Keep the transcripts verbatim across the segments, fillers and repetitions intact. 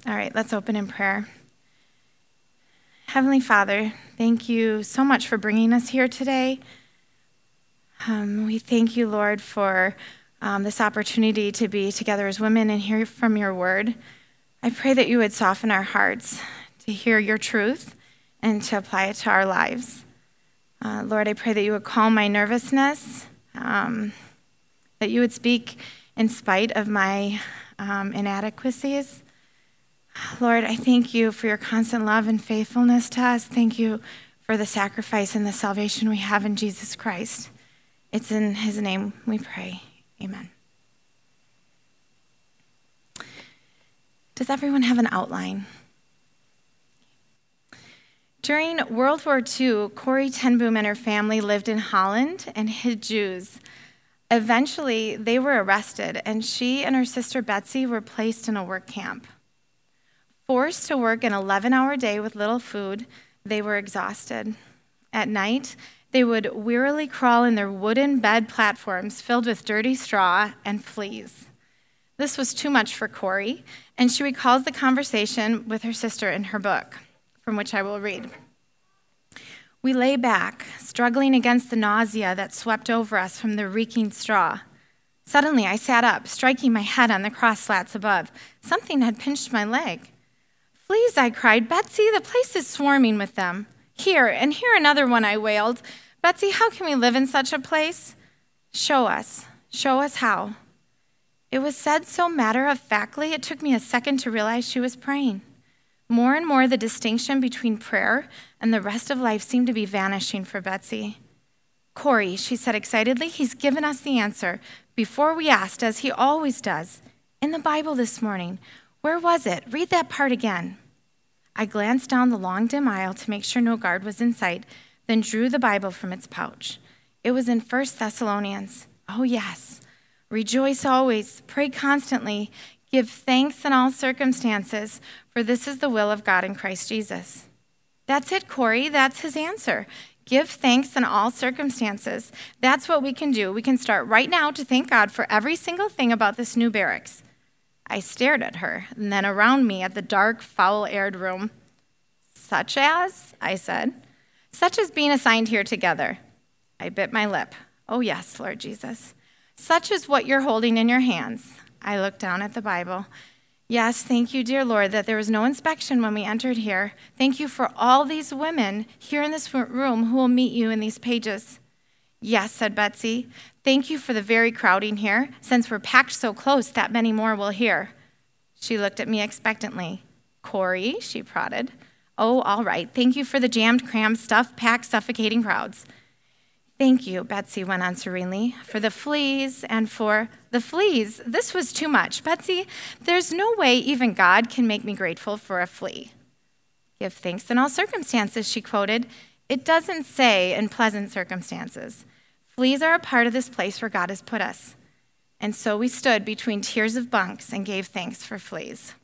All right, let's open in prayer. Heavenly Father, thank you so much for bringing us here today. Um, we thank you, Lord, for um, this opportunity to be together as women and hear from your word. I pray that you would soften our hearts to hear your truth and to apply it to our lives. Uh, Lord, I pray that you would calm my nervousness, um, that you would speak in spite of my um, inadequacies. Lord, I thank you for your constant love and faithfulness to us. Thank you for the sacrifice and the salvation we have in Jesus Christ. It's in his name we pray. Amen. Does everyone have an outline? During World War Two, Corrie ten Boom and her family lived in Holland and hid Jews. Eventually, they were arrested, and she and her sister Betsy were placed in a work camp. Forced to work an eleven-hour day with little food, they were exhausted. At night, they would wearily crawl in their wooden bed platforms filled with dirty straw and fleas. This was too much for Corrie, and she recalls the conversation with her sister in her book, from which I will read. We lay back, struggling against the nausea that swept over us from the reeking straw. Suddenly, I sat up, striking my head on the cross slats above. Something had pinched my leg. "Fleas," I cried. "Betsy, the place is swarming with them." "Here, and here another one," I wailed. "Betsy, how can we live in such a place?" "Show us. Show us how." It was said so matter-of-factly, it took me a second to realize she was praying. More and more, the distinction between prayer and the rest of life seemed to be vanishing for Betsy. "Corrie," she said excitedly, "he's given us the answer before we asked, as he always does. In the Bible this morning. Where was it? Read that part again." I glanced down the long, dim aisle to make sure no guard was in sight, then drew the Bible from its pouch. It was in First Thessalonians. Oh, yes. "Rejoice always, pray constantly, give thanks in all circumstances, for this is the will of God in Christ Jesus." That's it, Corrie. That's his answer. Give thanks in all circumstances. That's what we can do. We can start right now to thank God for every single thing about this new barracks. I stared at her, and then around me at the dark, foul-aired room. "Such as?" I said. "Such as being assigned here together." I bit my lip. "Oh, yes, Lord Jesus." "Such as what you're holding in your hands." I looked down at the Bible. "Yes, thank you, dear Lord, that there was no inspection when we entered here. Thank you for all these women here in this room who will meet you in these pages." "Yes," said Betsy. "Thank you for the very crowding here. Since we're packed so close, that many more will hear." She looked at me expectantly. "Corrie," she prodded. "Oh, all right. Thank you for the jammed, crammed, stuffed, packed, suffocating crowds." "Thank you," Betsy went on serenely, "for the fleas and for the fleas. This was too much. Betsy, there's no way even God can make me grateful for a flea." "Give thanks in all circumstances," she quoted. It doesn't say in pleasant circumstances. Fleas are a part of this place where God has put us. And so we stood between tiers of bunks and gave thanks for fleas.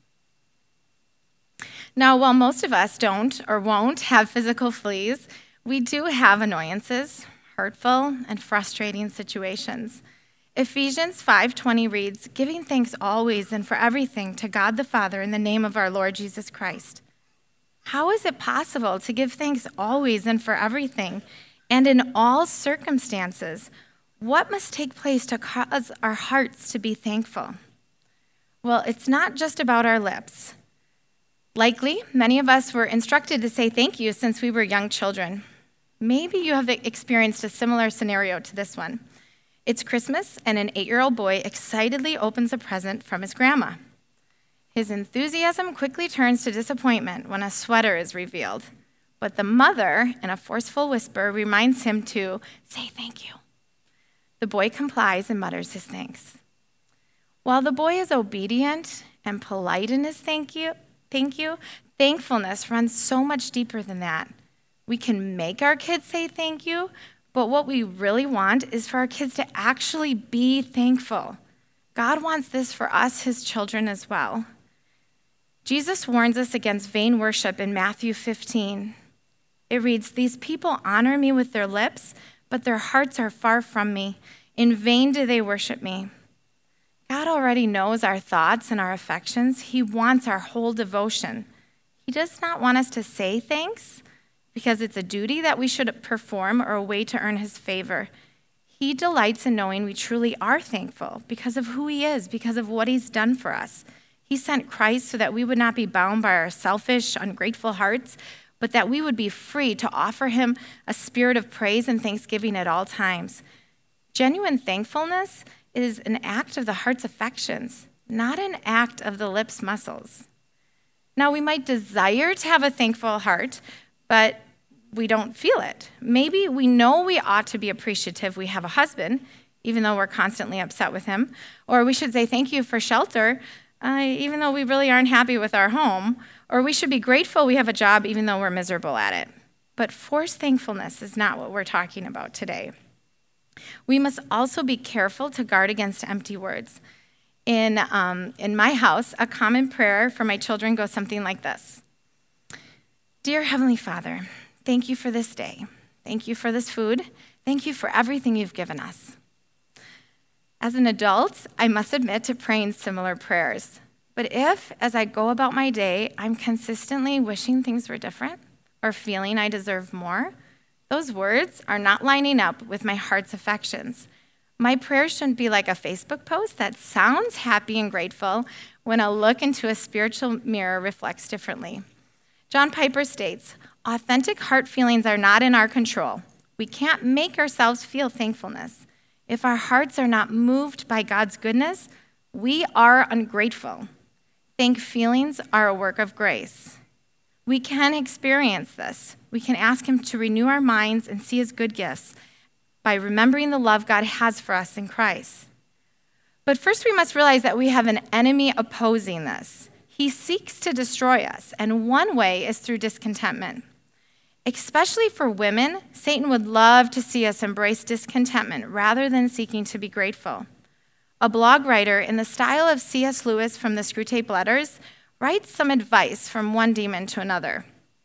Now, while most of us don't or won't have physical fleas, we do have annoyances, hurtful and frustrating situations. Ephesians five twenty reads, "Giving thanks always and for everything to God the Father in the name of our Lord Jesus Christ." How is it possible to give thanks always and for everything and in all circumstances? What must take place to cause our hearts to be thankful? Well, it's not just about our lips. Likely, many of us were instructed to say thank you since we were young children. Maybe you have experienced a similar scenario to this one. It's Christmas, and an eight-year-old boy excitedly opens a present from his grandma. His enthusiasm quickly turns to disappointment when a sweater is revealed. But the mother, in a forceful whisper, reminds him to say thank you. The boy complies and mutters his thanks. While the boy is obedient and polite in his thank you, thank you, thankfulness runs so much deeper than that. We can make our kids say thank you, but what we really want is for our kids to actually be thankful. God wants this for us, his children, as well. Jesus warns us against vain worship in Matthew fifteen. It reads, "These people honor me with their lips, but their hearts are far from me. In vain do they worship me." God already knows our thoughts and our affections. He wants our whole devotion. He does not want us to say thanks because it's a duty that we should perform or a way to earn his favor. He delights in knowing we truly are thankful because of who he is, because of what he's done for us. He sent Christ so that we would not be bound by our selfish, ungrateful hearts, but that we would be free to offer him a spirit of praise and thanksgiving at all times. Genuine thankfulness is an act of the heart's affections, not an act of the lips' muscles. Now, we might desire to have a thankful heart, but we don't feel it. Maybe we know we ought to be appreciative we have a husband, even though we're constantly upset with him, or we should say thank you for shelter, uh, even though we really aren't happy with our home, or we should be grateful we have a job, even though we're miserable at it. But forced thankfulness is not what we're talking about today. We must also be careful to guard against empty words. In, um, in my house, a common prayer for my children goes something like this. Dear Heavenly Father, thank you for this day. Thank you for this food. Thank you for everything you've given us. As an adult, I must admit to praying similar prayers. But if, as I go about my day, I'm consistently wishing things were different or feeling I deserve more, those words are not lining up with my heart's affections. My prayer shouldn't be like a Facebook post that sounds happy and grateful when a look into a spiritual mirror reflects differently. John Piper states, authentic heart feelings are not in our control. We can't make ourselves feel thankfulness. If our hearts are not moved by God's goodness, we are ungrateful. Thank feelings are a work of grace. We can experience this. We can ask him to renew our minds and see his good gifts by remembering the love God has for us in Christ. But first we must realize that we have an enemy opposing this. He seeks to destroy us, and one way is through discontentment. Especially for women, Satan would love to see us embrace discontentment rather than seeking to be grateful. A blog writer in the style of C S Lewis from the Screwtape Letters writes some advice from one demon to another.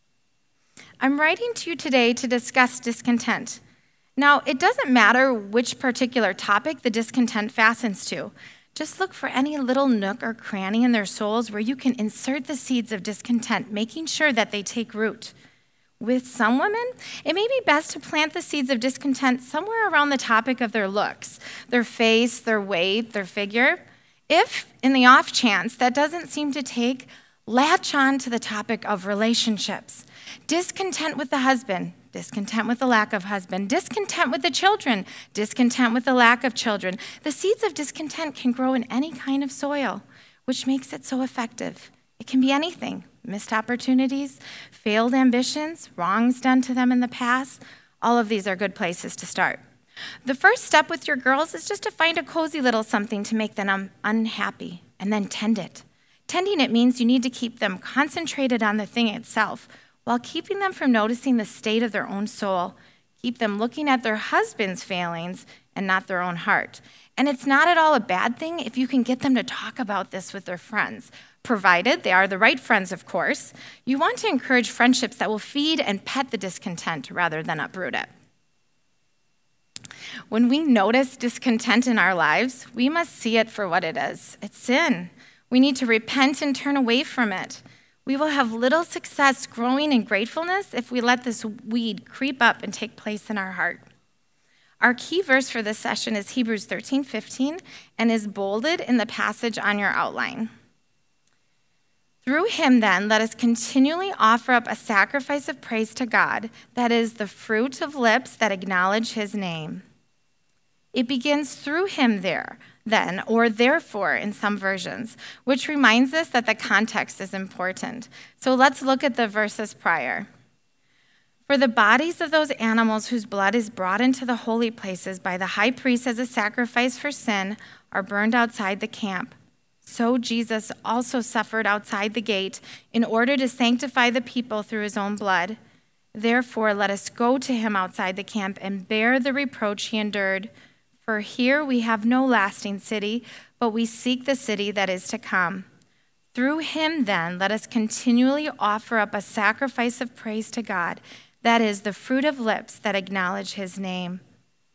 I'm writing to you today to discuss discontent. Now, it doesn't matter which particular topic the discontent fastens to. Just look for any little nook or cranny in their souls where you can insert the seeds of discontent, making sure that they take root. With some women, it may be best to plant the seeds of discontent somewhere around the topic of their looks, their face, their weight, their figure. If, in the off chance that doesn't seem to take, latch on to the topic of relationships. Discontent with the husband, discontent with the lack of husband, discontent with the children, discontent with the lack of children. The seeds of discontent can grow in any kind of soil, which makes it so effective. It can be anything. Missed opportunities, failed ambitions, wrongs done to them in the past. All of these are good places to start. The first step with your girls is just to find a cozy little something to make them um, unhappy, and then tend it. Tending it means you need to keep them concentrated on the thing itself while keeping them from noticing the state of their own soul. Keep them looking at their husband's failings and not their own heart. And it's not at all a bad thing if you can get them to talk about this with their friends, provided they are the right friends, of course. You want to encourage friendships that will feed and pet the discontent rather than uproot it. When we notice discontent in our lives, we must see it for what it is. It's sin. We need to repent and turn away from it. We will have little success growing in gratefulness if we let this weed creep up and take place in our heart. Our key verse for this session is Hebrews thirteen fifteen and is bolded in the passage on your outline. Through him, then, let us continually offer up a sacrifice of praise to God, that is the fruit of lips that acknowledge his name. It begins through him there, then, or therefore in some versions, which reminds us that the context is important. So let's look at the verses prior. For the bodies of those animals whose blood is brought into the holy places by the high priest as a sacrifice for sin are burned outside the camp. So Jesus also suffered outside the gate in order to sanctify the people through his own blood. Therefore, let us go to him outside the camp and bear the reproach he endured. For here we have no lasting city, but we seek the city that is to come. Through him, then, let us continually offer up a sacrifice of praise to God, that is, the fruit of lips that acknowledge his name.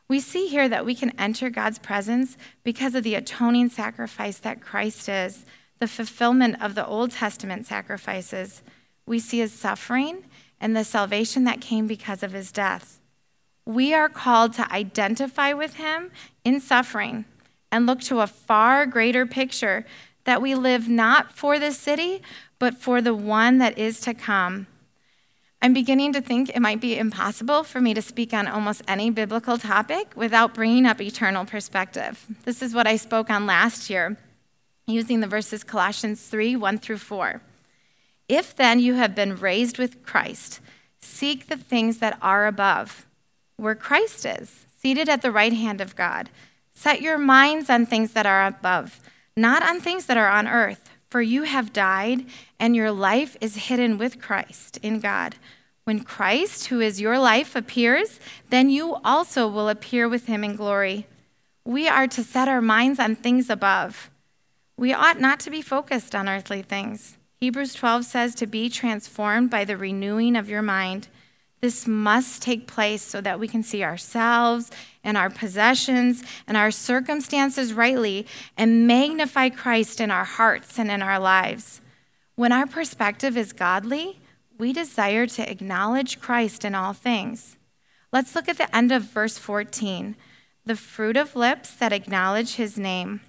We see here that we can enter God's presence because of the atoning sacrifice that Christ is, the fulfillment of the Old Testament sacrifices. We see his suffering and the salvation that came because of his death. We are called to identify with him in suffering and look to a far greater picture that we live not for this city, but for the one that is to come. I'm beginning to think it might be impossible for me to speak on almost any biblical topic without bringing up eternal perspective. This is what I spoke on last year, using the verses Colossians three, one through four. If then you have been raised with Christ, seek the things that are above, where Christ is, seated at the right hand of God. Set your minds on things that are above, not on things that are on earth. For you have died, and your life is hidden with Christ in God. When Christ, who is your life, appears, then you also will appear with him in glory. We are to set our minds on things above. We ought not to be focused on earthly things. Hebrews twelve says to be transformed by the renewing of your mind. This must take place so that we can see ourselves and our possessions and our circumstances rightly and magnify Christ in our hearts and in our lives. When our perspective is godly, we desire to acknowledge Christ in all things. Let's look at the end of verse fourteen. The fruit of lips that acknowledge his name.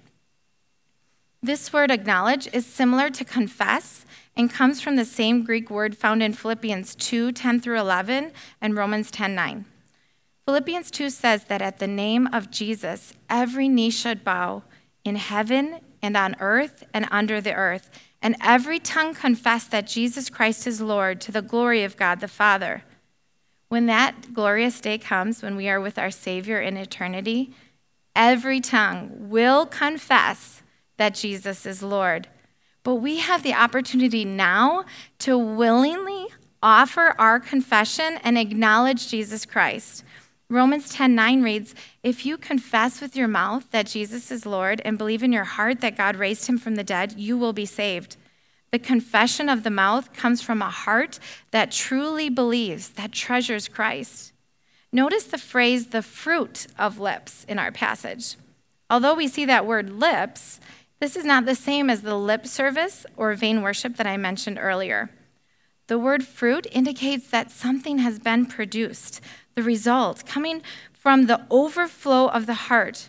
This word acknowledge is similar to confess and comes from the same Greek word found in Philippians two, ten through eleven and Romans ten, nine. Philippians two says that at the name of Jesus, every knee should bow in heaven and on earth and under the earth, and every tongue confess that Jesus Christ is Lord to the glory of God the Father. When that glorious day comes, when we are with our Savior in eternity, every tongue will confess that Jesus is Lord. But we have the opportunity now to willingly offer our confession and acknowledge Jesus Christ. Romans ten, nine reads, if you confess with your mouth that Jesus is Lord and believe in your heart that God raised him from the dead, you will be saved. The confession of the mouth comes from a heart that truly believes, that treasures Christ. Notice the phrase, the fruit of lips, in our passage. Although we see that word lips, this is not the same as the lip service or vain worship that I mentioned earlier. The word fruit indicates that something has been produced, the result coming from the overflow of the heart.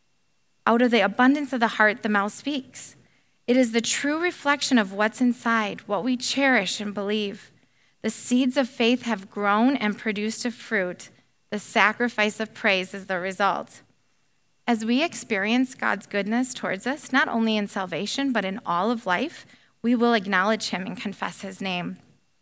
Out of the abundance of the heart, the mouth speaks. It is the true reflection of what's inside, what we cherish and believe. The seeds of faith have grown and produced a fruit. The sacrifice of praise is the result. As we experience God's goodness towards us, not only in salvation, but in all of life, we will acknowledge him and confess his name.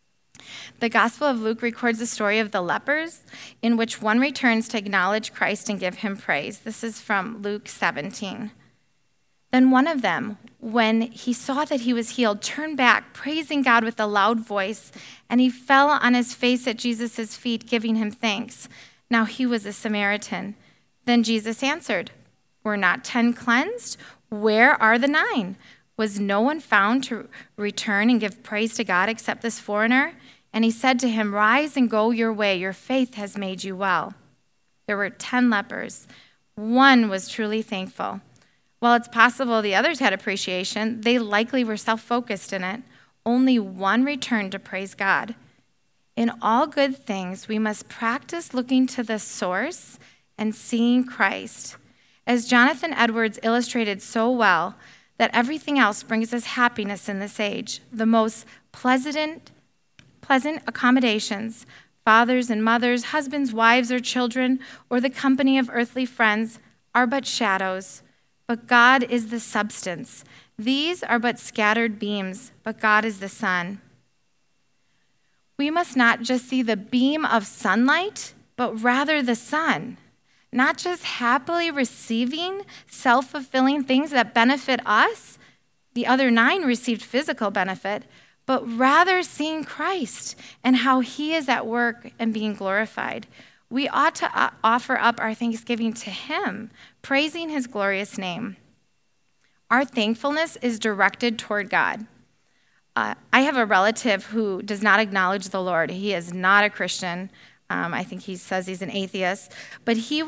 The Gospel of Luke records the story of the lepers, in which one returns to acknowledge Christ and give him praise. This is from Luke seventeen. Then one of them, when he saw that he was healed, turned back, praising God with a loud voice, and he fell on his face at Jesus' feet, giving him thanks. Now he was a Samaritan. Then Jesus answered, were not ten cleansed? Where are the nine? Was no one found to return and give praise to God except this foreigner? And he said to him, rise and go your way. Your faith has made you well. There were ten lepers. One was truly thankful. While it's possible the others had appreciation, they likely were self-focused in it. Only one returned to praise God. In all good things, we must practice looking to the source and seeing Christ. As Jonathan Edwards illustrated so well, that everything else brings us happiness in this age. The most pleasant, pleasant accommodations, fathers and mothers, husbands, wives, or children, or the company of earthly friends, are but shadows. But God is the substance. These are but scattered beams, but God is the sun. We must not just see the beam of sunlight, but rather the sun. Not just happily receiving self-fulfilling things that benefit us. The other nine received physical benefit, but rather seeing Christ and how he is at work and being glorified. We ought to offer up our thanksgiving to him, praising his glorious name. Our thankfulness is directed toward God. Uh, I have a relative who does not acknowledge the Lord. He is not a Christian. Um, I think he says he's an atheist. But he was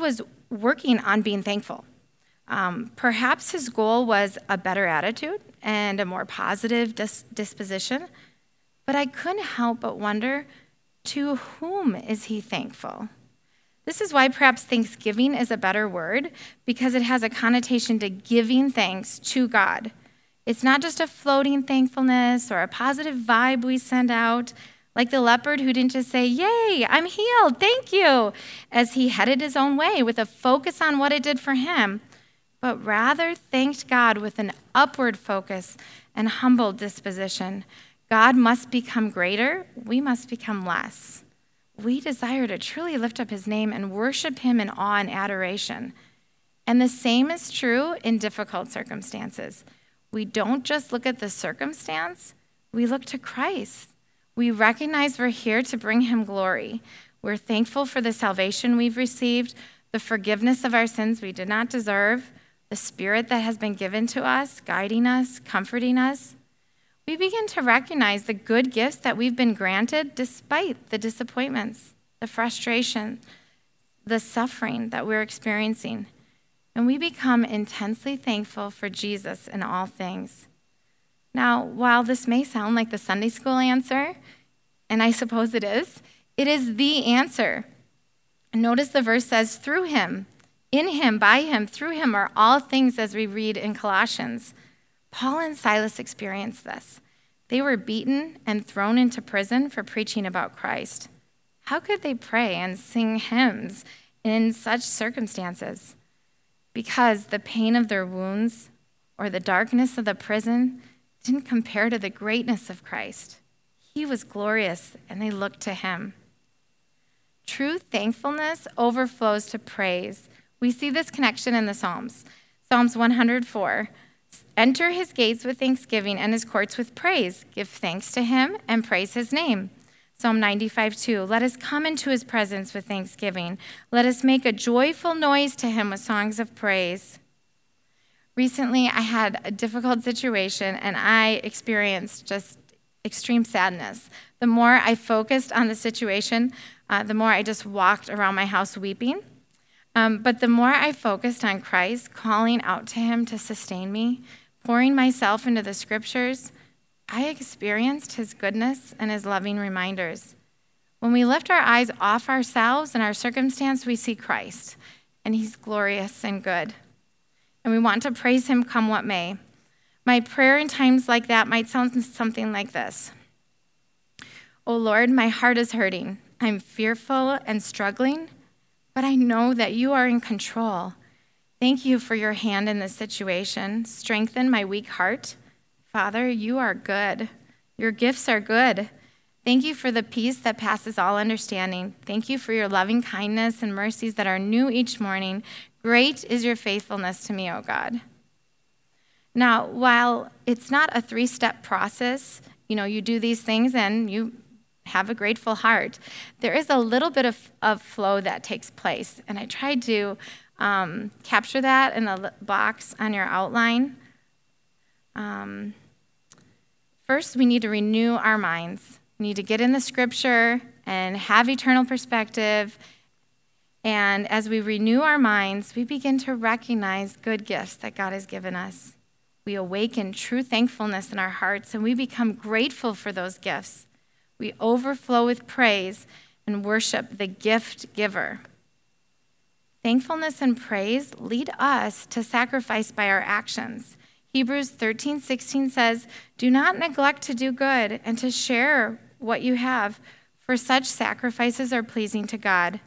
working on being thankful. Um, perhaps his goal was a better attitude and a more positive dis- disposition, but I couldn't help but wonder, to whom is he thankful? This is why perhaps thanksgiving is a better word, because it has a connotation to giving thanks to God. It's not just a floating thankfulness or a positive vibe we send out, like the leopard who didn't just say, "Yay, I'm healed, thank you," as he headed his own way with a focus on what it did for him, but rather thanked God with an upward focus and humble disposition. God must become greater, we must become less. We desire to truly lift up his name and worship him in awe and adoration. And the same is true in difficult circumstances. We don't just look at the circumstance, we look to Christ. We recognize we're here to bring him glory. We're thankful for the salvation we've received, the forgiveness of our sins we did not deserve, the Spirit that has been given to us, guiding us, comforting us. We begin to recognize the good gifts that we've been granted despite the disappointments, the frustration, the suffering that we're experiencing. And we become intensely thankful for Jesus in all things. Now, while this may sound like the Sunday school answer, and I suppose it is, it is the answer. Notice the verse says, through him, in him, by him, through him are all things, as we read in Colossians. Paul and Silas experienced this. They were beaten and thrown into prison for preaching about Christ. How could they pray and sing hymns in such circumstances? Because the pain of their wounds or the darkness of the prison didn't compare to the greatness of Christ. He was glorious, and they looked to him. True thankfulness overflows to praise. We see this connection in the Psalms. Psalms one hundred four. Enter his gates with thanksgiving and his courts with praise. Give thanks to him and praise his name. Psalm ninety-five two. Let us come into his presence with thanksgiving. Let us make a joyful noise to him with songs of praise. Recently, I had a difficult situation, and I experienced just extreme sadness. The more I focused on the situation, uh, the more I just walked around my house weeping. Um, but the more I focused on Christ, calling out to him to sustain me, pouring myself into the scriptures, I experienced his goodness and his loving reminders. When we lift our eyes off ourselves and our circumstance, we see Christ, and he's glorious and good. And we want to praise him come what may. My prayer in times like that might sound something like this. Oh Lord, my heart is hurting. I'm fearful and struggling, but I know that you are in control. Thank you for your hand in this situation. Strengthen my weak heart. Father, you are good. Your gifts are good. Thank you for the peace that passes all understanding. Thank you for your loving kindness and mercies that are new each morning. Great is your faithfulness to me, O God. Now, while it's not a three-step process, you know, you do these things and you have a grateful heart, there is a little bit of, of flow that takes place. And I tried to um, capture that in the box on your outline. Um, first, we need to renew our minds. We need to get in the scripture and have eternal perspective. And as we renew our minds, we begin to recognize good gifts that God has given us. We awaken true thankfulness in our hearts, and we become grateful for those gifts. We overflow with praise and worship the gift giver. Thankfulness and praise lead us to sacrifice by our actions. Hebrews thirteen sixteen says, do not neglect to do good and to share what you have, for such sacrifices are pleasing to God.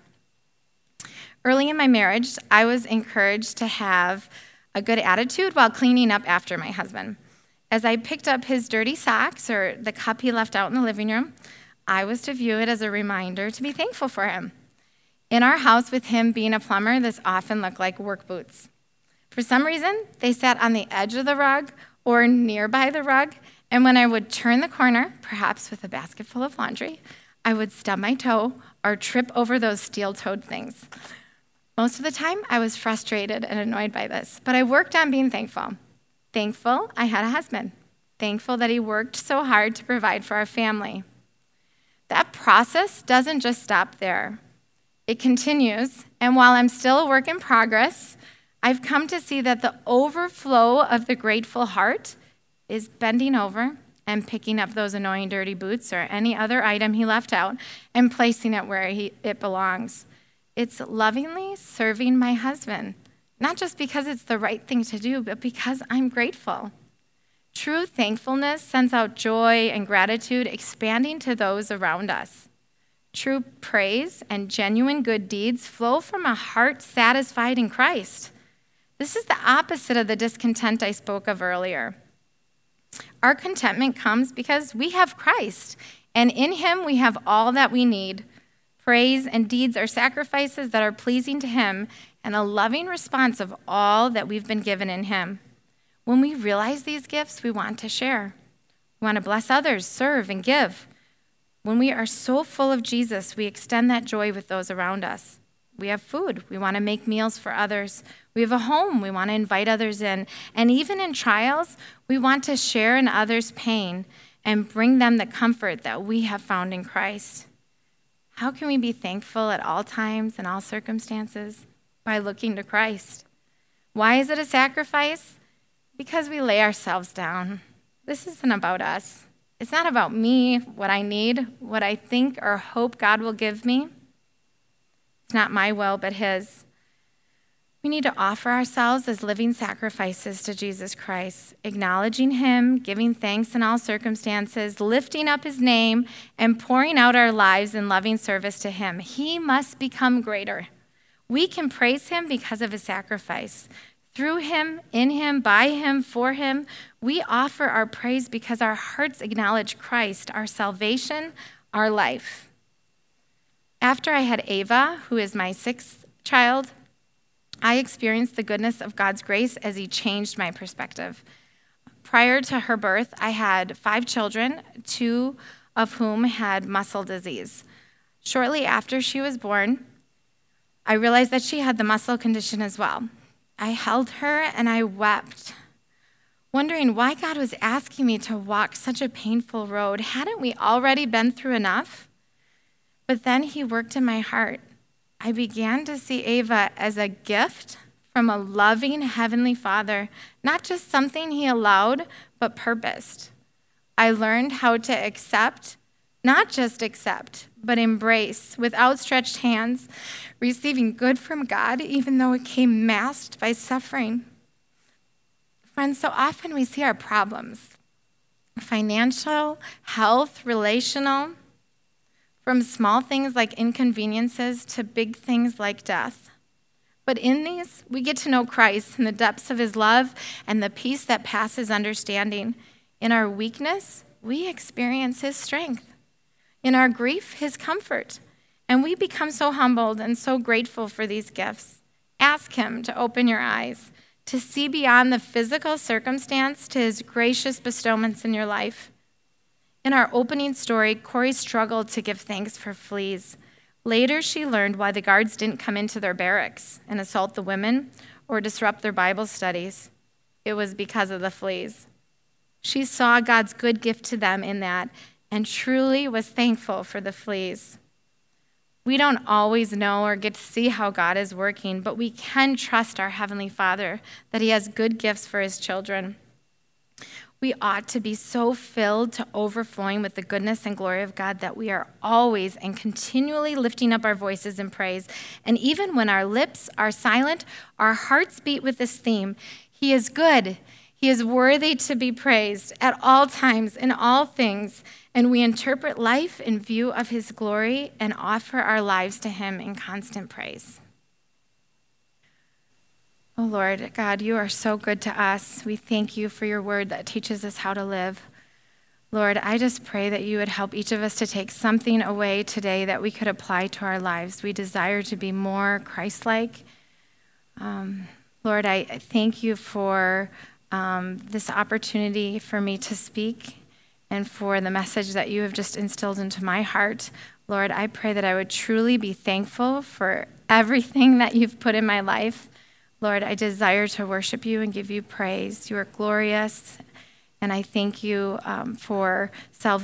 Early in my marriage, I was encouraged to have a good attitude while cleaning up after my husband. As I picked up his dirty socks or the cup he left out in the living room, I was to view it as a reminder to be thankful for him. In our house, with him being a plumber, this often looked like work boots. For some reason, they sat on the edge of the rug or nearby the rug, and when I would turn the corner, perhaps with a basket full of laundry, I would stub my toe or trip over those steel-toed things. Most of the time, I was frustrated and annoyed by this, but I worked on being thankful. Thankful I had a husband. Thankful that he worked so hard to provide for our family. That process doesn't just stop there. It continues, And while I'm still a work in progress, I've come to see that the overflow of the grateful heart is bending over and picking up those annoying dirty boots or any other item he left out and placing it where he, it belongs. It's lovingly serving my husband, not just because it's the right thing to do, but because I'm grateful. True thankfulness sends out joy and gratitude, expanding to those around us. True praise and genuine good deeds flow from a heart satisfied in Christ. This is the opposite of the discontent I spoke of earlier. Our contentment comes because we have Christ, and in him we have all that we need. Praise and deeds are sacrifices that are pleasing to him and a loving response of all that we've been given in him. When we realize these gifts, we want to share. We want to bless others, serve, and give. When we are so full of Jesus, we extend that joy with those around us. We have food. We want to make meals for others. We have a home. We want to invite others in. And even in trials, we want to share in others' pain and bring them the comfort that we have found in Christ. How can we be thankful at all times and all circumstances? By looking to Christ. Why is it a sacrifice? Because we lay ourselves down. This isn't about us. It's not about me, what I need, what I think or hope God will give me. It's not my will, but his. We need to offer ourselves as living sacrifices to Jesus Christ, acknowledging him, giving thanks in all circumstances, lifting up his name, and pouring out our lives in loving service to him. He must become greater. We can praise him because of his sacrifice. Through him, in him, by him, for him, we offer our praise because our hearts acknowledge Christ, our salvation, our life. After I had Ava, who is my sixth child, I experienced the goodness of God's grace as he changed my perspective. Prior to her birth, I had five children, two of whom had muscle disease. Shortly after she was born, I realized that she had the muscle condition as well. I held her and I wept, wondering why God was asking me to walk such a painful road. Hadn't we already been through enough? But then he worked in my heart. I began to see Ava as a gift from a loving Heavenly Father, not just something he allowed, but purposed. I learned how to accept, not just accept, but embrace with outstretched hands, receiving good from God, even though it came masked by suffering. Friends, so often we see our problems, financial, health, relational, from small things like inconveniences to big things like death. But in these, we get to know Christ in the depths of his love and the peace that passes understanding. In our weakness, we experience his strength. In our grief, his comfort. And we become so humbled and so grateful for these gifts. Ask him to open your eyes, to see beyond the physical circumstance to his gracious bestowments in your life. In our opening story, Corey struggled to give thanks for fleas. Later, she learned why the guards didn't come into their barracks and assault the women or disrupt their Bible studies. It was because of the fleas. She saw God's good gift to them in that and truly was thankful for the fleas. We don't always know or get to see how God is working, but we can trust our Heavenly Father that he has good gifts for his children. We ought to be so filled to overflowing with the goodness and glory of God that we are always and continually lifting up our voices in praise. And even when our lips are silent, our hearts beat with this theme. He is good. He is worthy to be praised at all times, in all things. And we interpret life in view of his glory and offer our lives to him in constant praise. Oh Lord, God, you are so good to us. We thank you for your word that teaches us how to live. Lord, I just pray that you would help each of us to take something away today that we could apply to our lives. We desire to be more Christ-like. Um, Lord, I thank you for um, this opportunity for me to speak and for the message that you have just instilled into my heart. Lord, I pray that I would truly be thankful for everything that you've put in my life. Lord, I desire to worship you and give you praise. You are glorious, and I thank you um, for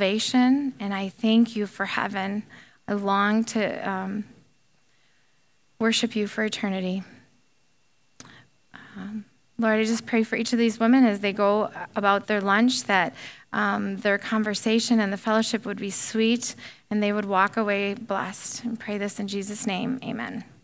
salvation, and I thank you for heaven. I long to um, worship you for eternity. Um, Lord, I just pray for each of these women as they go about their lunch, that um, their conversation and the fellowship would be sweet and they would walk away blessed. And pray this in Jesus' name. Amen.